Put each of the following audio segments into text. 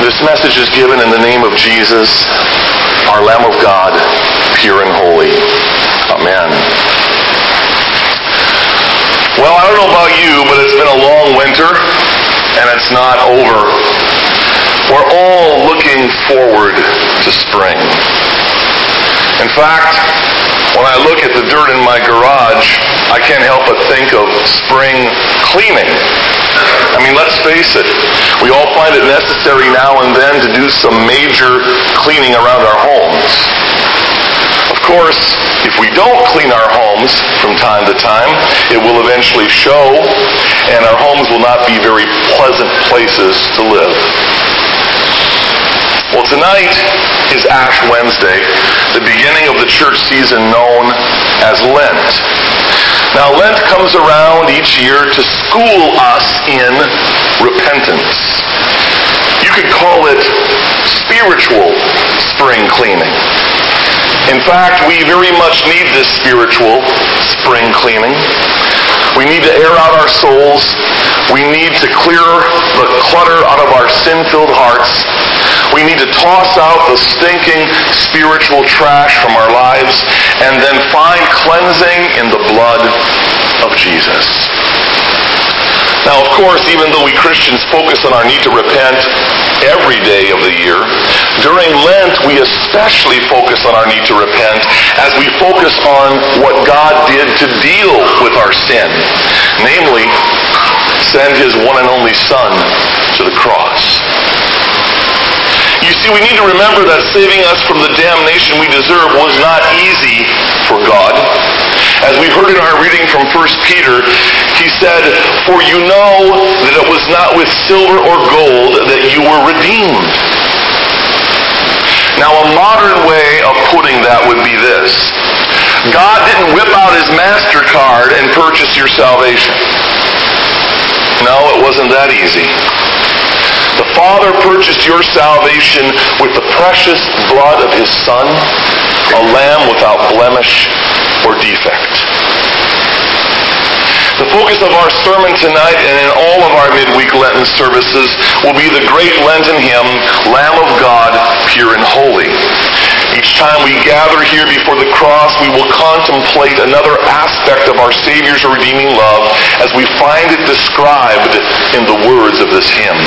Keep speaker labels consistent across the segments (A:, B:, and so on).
A: This message is given in the name of Jesus, our Lamb of God, pure and holy. Amen. Well, I don't know about you, but it's been a long winter, and it's not over. We're all looking forward to spring. In fact, when I look at the dirt in my garage, I can't help but think of spring cleaning. I mean, let's face it, we all find it necessary now and then to do some major cleaning around our homes. Of course, if we don't clean our homes from time to time, it will eventually show, and our homes will not be very pleasant places to live. Well, tonight is Ash Wednesday, the beginning of the church season known as Lent. Now, Lent comes around each year to school us in repentance. You could call it spiritual spring cleaning. In fact, we very much need this spiritual spring cleaning. We need to air out our souls. We need to clear the clutter out of our sin-filled hearts. We need to toss out the stinking spiritual trash from our lives and then find cleansing in the blood of Jesus. Now, of course, even though we Christians focus on our need to repent every day of the year, during Lent we especially focus on our need to repent as we focus on what God did to deal with our sin, namely, send His one and only Son to the cross. You see, we need to remember that saving us from the damnation we deserve was not easy for God. As we heard in our reading from 1 Peter, he said, "For you know that it was not with silver or gold that you were redeemed." Now, a modern way of putting that would be this: God didn't whip out His MasterCard and purchase your salvation. No, it wasn't that easy. The Father purchased your salvation with the precious blood of His Son, a lamb without blemish or defect. The focus of our sermon tonight and in all of our midweek Lenten services will be the great Lenten hymn, Lamb of God, pure and holy. Each time we gather here before the cross, we will contemplate another aspect of our Savior's redeeming love as we find it described in the words of this hymn.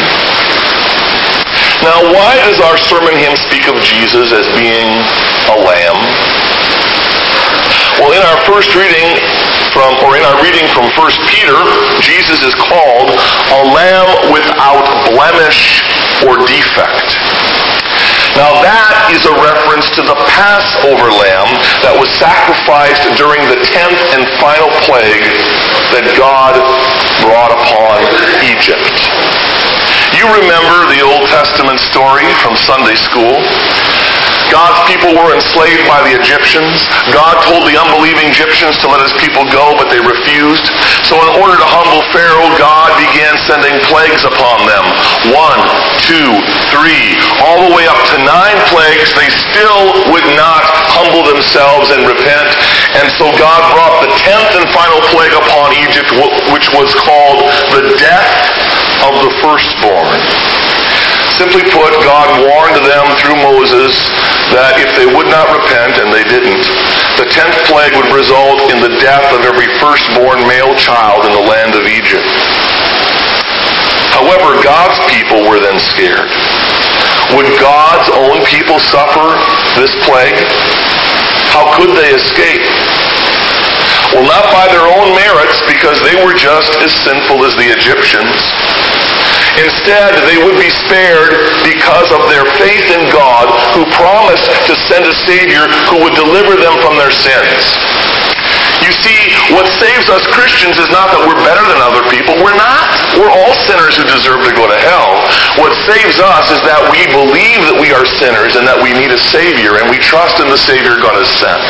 A: Now, why does our sermon hymn speak of Jesus as being a lamb? Well, in our reading from 1 Peter, Jesus is called a lamb without blemish or defect. Now, that is a reference to the Passover lamb that was sacrificed during the 10th and final plague that God brought upon Egypt. You remember the Old Testament story from Sunday school. God's people were enslaved by the Egyptians. God told the unbelieving Egyptians to let His people go, but they refused. So in order to humble Pharaoh, God began sending plagues upon them. 1, 2, 3, all the way up to 9 plagues. They still would not humble themselves and repent. And so God brought the 10th and final plague upon Egypt, which was called the death of the firstborn. Simply put, God warned them through Moses that if they would not repent, and they didn't, the 10th plague would result in the death of every firstborn male child in the land of Egypt. However, God's people were then scared. Would God's own people suffer this plague? How could they escape? Well, not by their own merits, because they were just as sinful as the Egyptians. Instead, they would be spared because of their faith in God, who promised to send a Savior who would deliver them from their sins. You see, what saves us Christians is not that we're better than other people. We're not. We're all sinners who deserve to go to hell. What saves us is that we believe that we are sinners and that we need a Savior, and we trust in the Savior God has sent.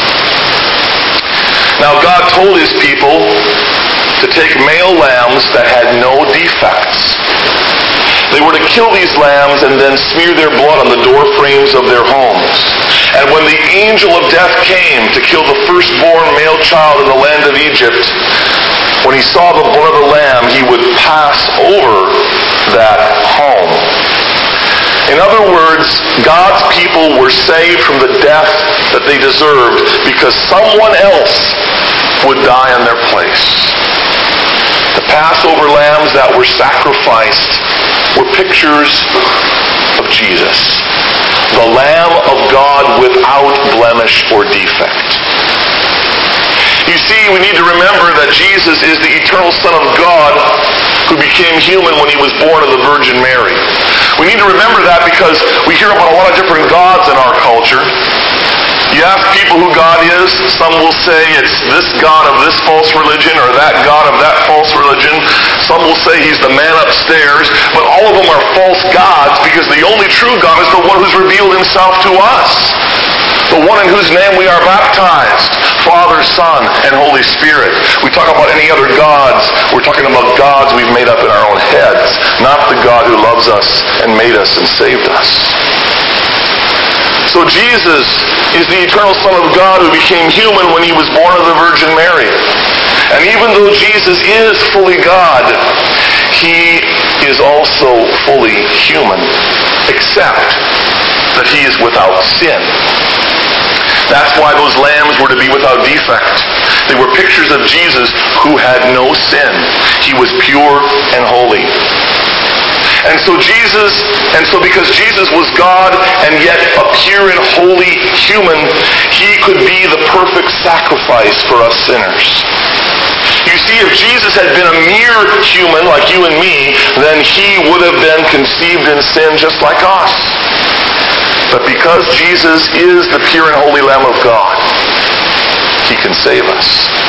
A: Now, God told His people to take male lambs that had no defects. They were to kill these lambs and then smear their blood on the door frames of their homes. And when the angel of death came to kill the firstborn male child in the land of Egypt, when he saw the blood of the lamb, he would pass over that home. In other words, God's people were saved from the death that they deserved because someone else would die in their place. The Passover lambs that were sacrificed were pictures of Jesus, the Lamb of God without blemish or defect. You see, we need to remember that Jesus is the eternal Son of God who became human when he was born of the Virgin Mary. We need to remember that because we hear about a lot of different gods in our culture. You ask people who God is, some will say it's this God of this false religion or that God of that false religion. Some will say he's the man upstairs, but all of them are false gods because the only true God is the one who's revealed himself to us. The one in whose name we are baptized, Father, Son, and Holy Spirit. We talk about any other gods, we're talking about gods we've made up in our own heads, not the God who loves us and made us and saved us. So Jesus is the eternal Son of God who became human when he was born of the Virgin Mary. And even though Jesus is fully God, he is also fully human, except that he is without sin. That's why those lambs were to be without defect. They were pictures of Jesus who had no sin. He was pure and holy. And so because Jesus was God and yet a pure and holy human, he could be the perfect sacrifice for us sinners. You see, if Jesus had been a mere human like you and me, then he would have been conceived in sin just like us. But because Jesus is the pure and holy Lamb of God, he can save us.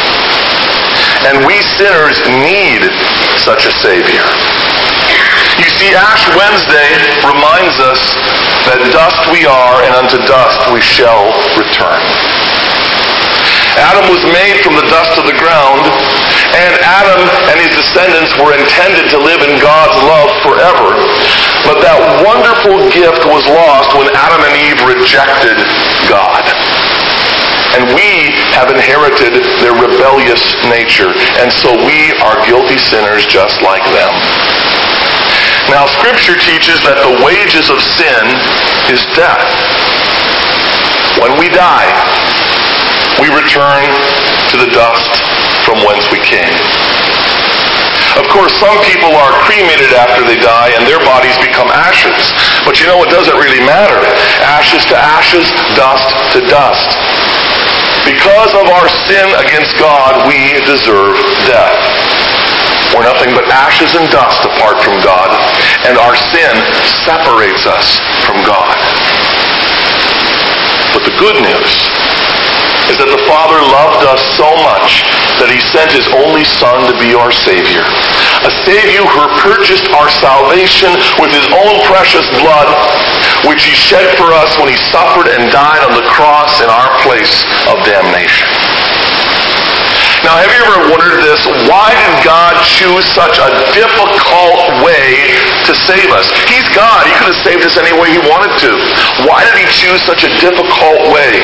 A: And we sinners need such a Savior. You see, Ash Wednesday reminds us that dust we are and unto dust we shall return. Adam was made from the dust of the ground, and Adam and his descendants were intended to live in God's love forever. But that wonderful gift was lost when Adam and Eve rejected God. And we have inherited their rebellious nature, and so we are guilty sinners just like them. Now, Scripture teaches that the wages of sin is death. When we die, we return to the dust from whence we came. Of course, some people are cremated after they die and their bodies become ashes. But you know, it doesn't really matter. Ashes to ashes, dust to dust. Because of our sin against God, we deserve death. We're nothing but ashes and dust apart from God, and our sin separates us from God. But the good news is that the Father loved us so much that he sent his only Son to be our Savior. A Savior who purchased our salvation with his own precious blood, which he shed for us when he suffered and died on the cross in our place of damnation. Now, have you ever wondered this? Why did God choose such a difficult way to save us? He's God. He could have saved us any way he wanted to. Why did he choose such a difficult way?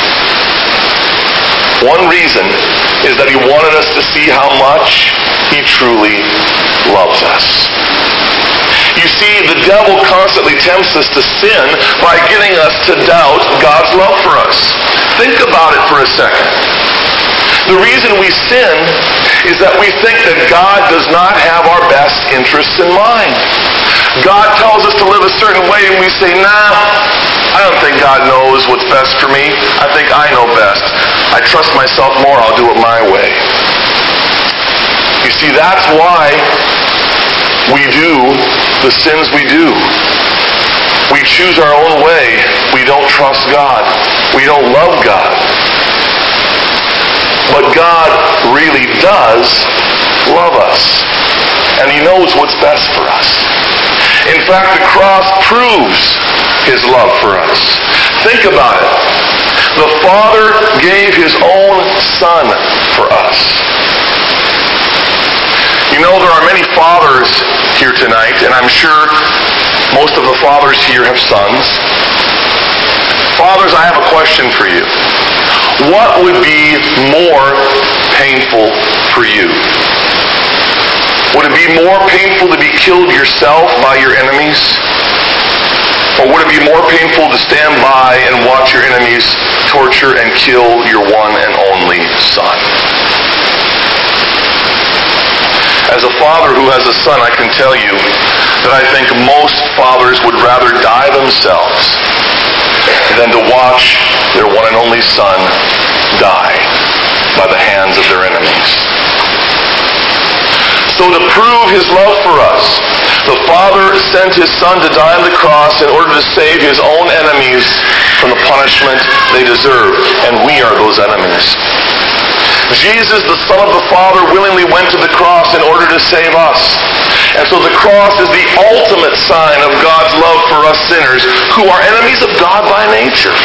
A: One reason is that he wanted us to see how much he truly loves us. You see, the devil constantly tempts us to sin by getting us to doubt God's love for us. Think about it for a second. The reason we sin is that we think that God does not have our best interests in mind. God tells us to live a certain way and we say, nah, I don't think God knows what's best for me. I think I know best. I trust myself more, I'll do it my way. You see, that's why we do the sins we do. We choose our own way. We don't trust God. We don't love God. But God really does love us. And he knows what's best for us. In fact, the cross proves his love for us. Think about it. The Father gave his own Son for us. You know, there are many fathers here tonight, and I'm sure most of the fathers here have sons. Fathers, I have a question for you. What would be more painful for you? Would it be more painful to be killed yourself by your enemies? Or would it be more painful to stand by and watch your enemies torture and kill your one and only son? As a father who has a son, I can tell you that I think most fathers would rather die themselves than to watch their one and only son die by the hands of their enemies. So to prove his love for us, the Father sent his Son to die on the cross in order to save his own enemies from the punishment they deserve. And we are those enemies. Jesus, the Son of the Father, willingly went to the cross in order to save us. And so the cross is the ultimate sign of God's love for us sinners who are enemies of God by nature.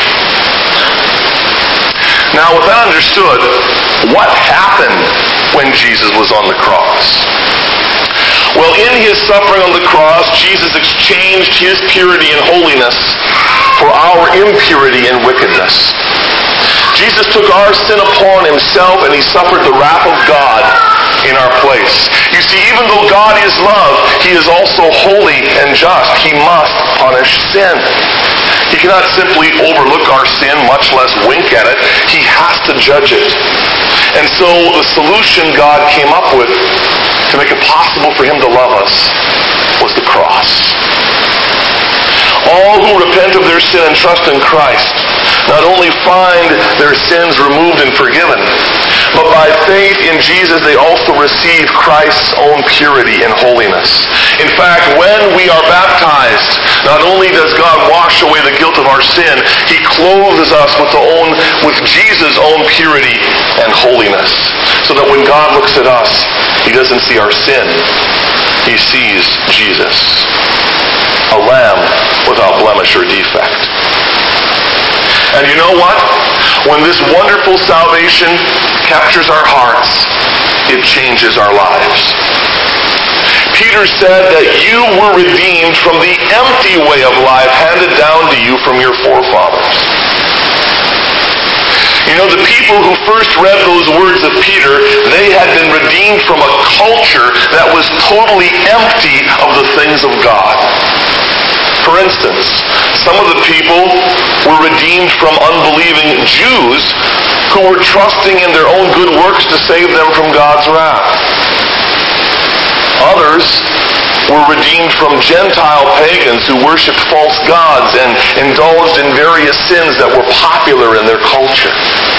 A: Now, with that understood, what happened when Jesus was on the cross? Well, in his suffering on the cross, Jesus exchanged his purity and holiness for our impurity and wickedness. Jesus took our sin upon himself, and he suffered the wrath of God in our place. You see, even though God is love, he is also holy and just. He must punish sin. He cannot simply overlook our sin, much less wink at it. He has to judge it. And so the solution God came up with to make it possible for him to love us was the cross. All who repent of their sin and trust in Christ not only find their sins removed and forgiven, but by faith in Jesus they also receive Christ's own purity and holiness. In fact, when we are baptized, not only does God wash away the guilt of our sin, he clothes us with Jesus' own purity and holiness. So that when God looks at us, he doesn't see our sin, he sees Jesus, a lamb without blemish or defect. And you know what? When this wonderful salvation captures our hearts, it changes our lives. Peter said that you were redeemed from the empty way of life handed down to you from your forefathers. You know, the people who first read those words of Peter, they had been redeemed from a culture that was totally empty of the things of God. For instance, some of the people were redeemed from unbelieving Jews who were trusting in their own good works to save them from God's wrath. Others were redeemed from Gentile pagans who worshipped false gods and indulged in various sins that were popular in their culture.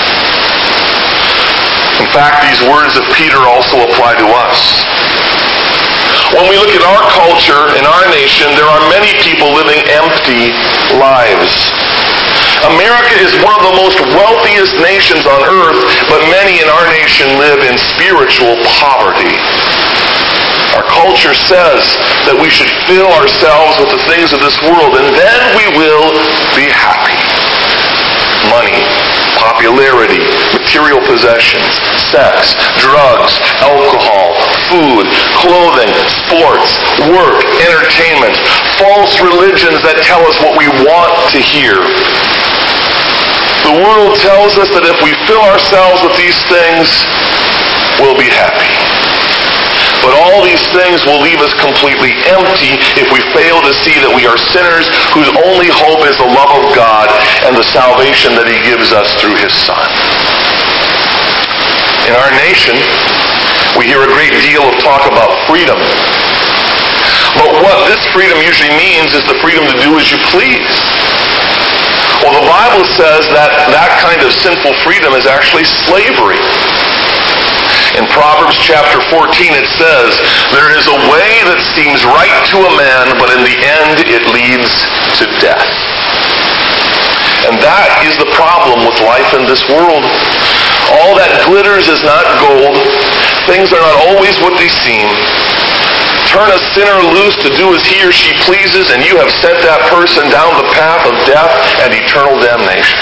A: In fact, these words of Peter also apply to us. When we look at our culture, in our nation, there are many people living empty lives. America is one of the most wealthiest nations on earth, but many in our nation live in spiritual poverty. Our culture says that we should fill ourselves with the things of this world, and then we will be happy. Money, popularity, material possessions, sex, drugs, alcohol, food, clothing, sports, work, entertainment, false religions that tell us what we want to hear. The world tells us that if we fill ourselves with these things, we'll be happy. But all these things will leave us completely empty if we fail to see that we are sinners whose only hope is the love of God and the salvation that he gives us through his Son. In our nation, we hear a great deal of talk about freedom. But what this freedom usually means is the freedom to do as you please. Well, the Bible says that that kind of sinful freedom is actually slavery. In Proverbs chapter 14 it says, "There is a way that seems right to a man, but in the end it leads to death." And that is the problem with life in this world. All that glitters is not gold. Things are not always what they seem. Turn a sinner loose to do as he or she pleases, and you have sent that person down the path of death and eternal damnation.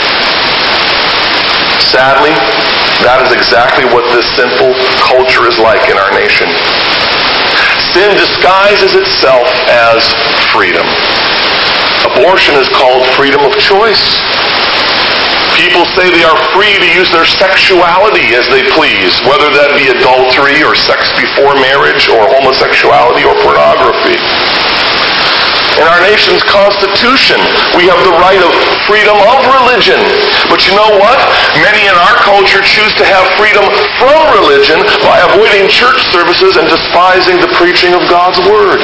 A: Sadly, that is exactly what this sinful culture is like in our nation. Sin disguises itself as freedom. Abortion is called freedom of choice. People say they are free to use their sexuality as they please, whether that be adultery or sex before marriage or homosexuality or pornography. In our nation's Constitution, we have the right of freedom of religion. But you know what? Many in our culture choose to have freedom from religion by avoiding church services and despising the preaching of God's Word.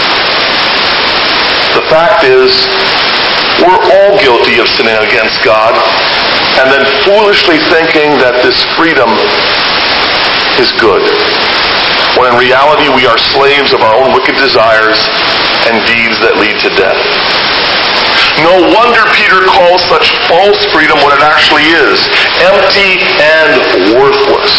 A: The fact is, we're all guilty of sinning against God and then foolishly thinking that this freedom is good, when in reality we are slaves of our own wicked desires and deeds that lead to death. No wonder Peter calls such false freedom what it actually is: empty and worthless.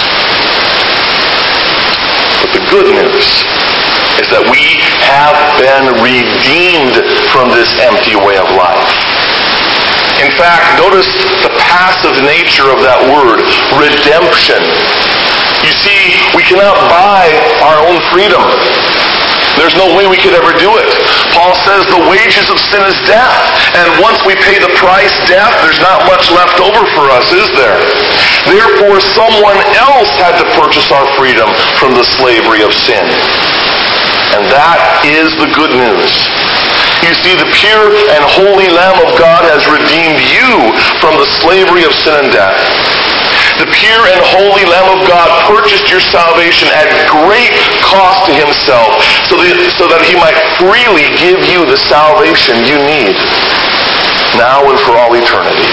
A: But the good news is that we have been redeemed from this empty way of life. In fact, notice the passive nature of that word, redemption. You see, we cannot buy our own freedom. There's no way we could ever do it. Paul says the wages of sin is death. And once we pay the price, death, there's not much left over for us, is there? Therefore, someone else had to purchase our freedom from the slavery of sin. And that is the good news. You see, the pure and holy Lamb of God has redeemed you from the slavery of sin and death. The pure and holy Lamb of God purchased your salvation at great cost to himself so that he might freely give you the salvation you need, now and for all eternity.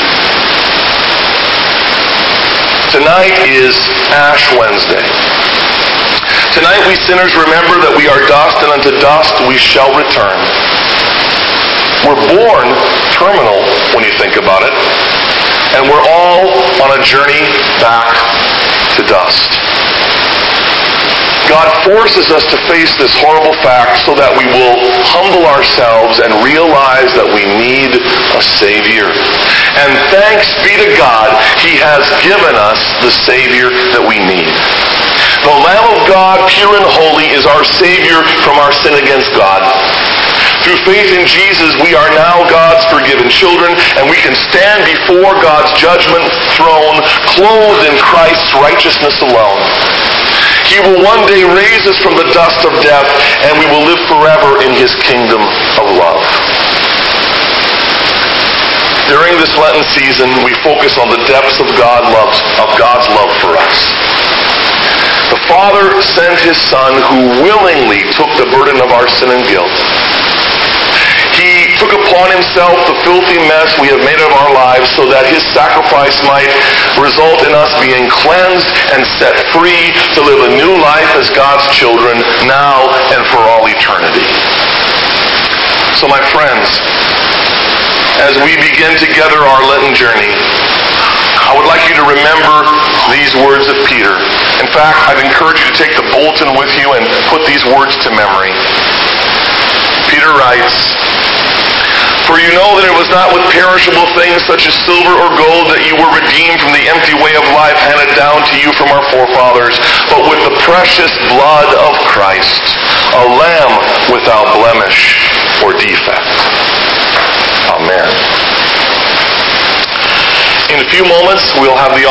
A: Tonight is Ash Wednesday. Tonight we sinners remember that we are dust, and unto dust we shall return. We're born terminal when you think about it. And we're all on a journey back to dust. God forces us to face this horrible fact so that we will humble ourselves and realize that we need a Savior. And thanks be to God, He has given us the Savior that we need. The Lamb of God, pure and holy, is our Savior from our sin against God. Through faith in Jesus, we are now God's forgiven children, and we can stand before God's judgment throne, clothed in Christ's righteousness alone. He will one day raise us from the dust of death, and we will live forever in His kingdom of love. During this Lenten season, we focus on the depths of God's love for us. The Father sent His Son, who willingly took the burden of our sin and guilt. He took upon Himself the filthy mess we have made of our lives so that His sacrifice might result in us being cleansed and set free to live a new life as God's children now and for all eternity. So my friends, as we begin together our Lenten journey, I would like you to remember these words of Peter. In fact, I'd encourage you to take the bulletin with you and put these words to memory. Peter writes, "For you know that it was not with perishable things such as silver or gold that you were redeemed from the empty way of life handed down to you from our forefathers, but with the precious blood of Christ, a lamb without blemish or defect." Amen. In a few moments, we'll have the